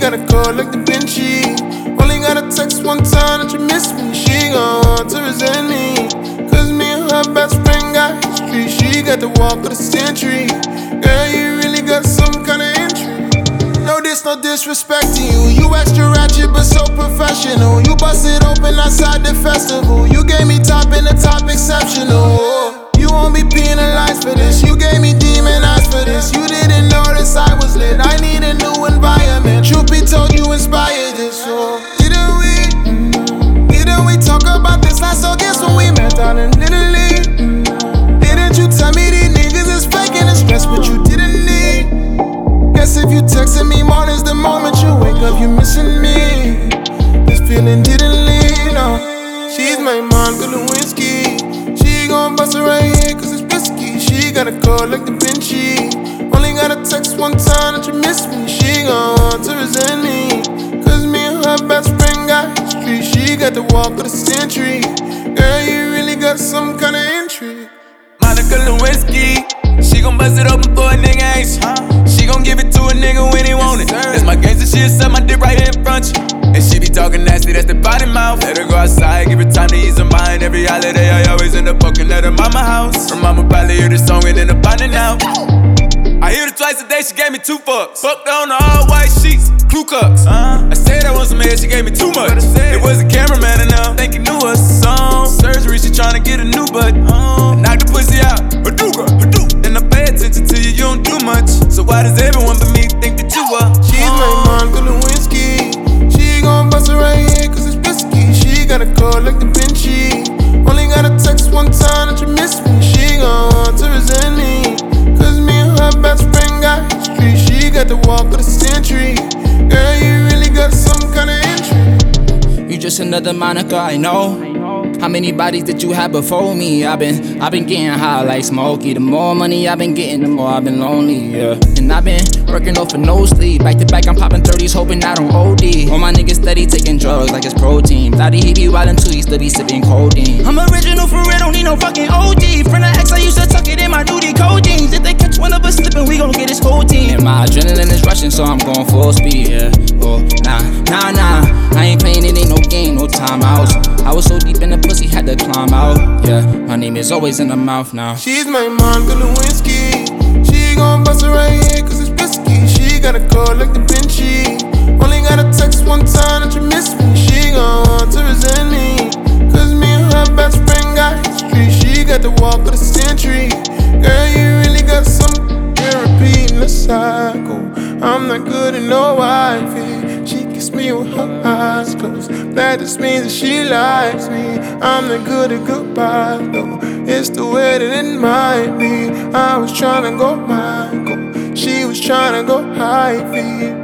got a call like Da Vinci. Only got a text one time that you miss me. She gon' want to resent me, cause me and her best friend got history. She got the walk of the century. Girl, you really got some kind of intrigue. No disrespect to you. You extra ratchet but so professional. You bust it open outside the festival. You gave me top in the top exceptional. You won't be penalized for this. You gave me demon eyes for this. You didn't notice I was lit. I need a new environment. Truth be told, you inspired this. So didn't we talk about this last August when we met down in Italy? Didn't you tell me these niggas is faking and stress what you didn't need? Guess if you texted me mornings, the moment you wake up, you missing me. This feeling didn't leave, no. She's my Monica Lewinsky. She gon' bust it right here cause it's risky. She got a call like Da Vinci. Only got a text one time that you miss me. She gon' want to resent me, cause me and her best friend got history. She got the walk of the century. Girl, you really got some kind of intrigue. Monica Lewinsky, she gon' bust it open for a nigga, ain't she? She gon' give it to a nigga when he want it. That's my gangster shit, set my dick right here in front you. And she be talking nasty, that's the body mouth. Let her go outside, give her time to ease her mind. Every holiday I always end up poking at her mama house. Her mama probably hear the song and end up finding out. I hear her twice a day, she gave me 2 fucks. Fucked on the all white sheets, crew cups. I said I want some head, she gave me too much. It was a cameraman enough, think he knew us. Song surgery, she tryna get a new butt. Knock the pussy out, Hadouga, Hadouga. And I pay attention to you, you don't do much. So why does everyone but me think that you are? She's my Monica Lewinsky. She gon' bust it right here cause it's risky. She got a call like Da Vinci. Only got a text one time that you miss me. She gon' want to resent me, cause me and her best friend got history. She got the walk of the century. Girl, you really got some kind of intrigue. You just another Monica I know. How many bodies did you have before me? I've been getting high like Smokey. The more money I've been getting, the more I've been lonely, yeah. And I've been working off for no sleep. Back to back, I'm popping 30s, hoping I don't OD. All my niggas steady taking drugs like it's protein. Thought he be wildin' too, he still be sipping codeine. I'm original for real, don't need no fucking OG. Friend of X, I used to tuck it in my duty code jeans. If they catch one of us slipping, we gon' get this whole team. And my adrenaline is rushing, so I'm going full speed, yeah. Oh, nah. I ain't playing, it ain't no game, no timeouts. I was so deep in the pussy, had to climb out. Yeah, my name is always in the mouth now. She's my Monica Lewinsky. She gon' bust it right here cause it's risky. She got a call like Da Vinci. Only got a text one time that you miss me. She gon' want to resent me, cause me and her best friend got history. She got the walk of the century. Girl, you really got some. You're repeating the cycle. I'm not good at no wifey. She kiss me with her eyes closed. That just means that she likes me. I'm not good at goodbye though. It's the way that it might be. I was tryna go Michael, she was tryna go hyphy.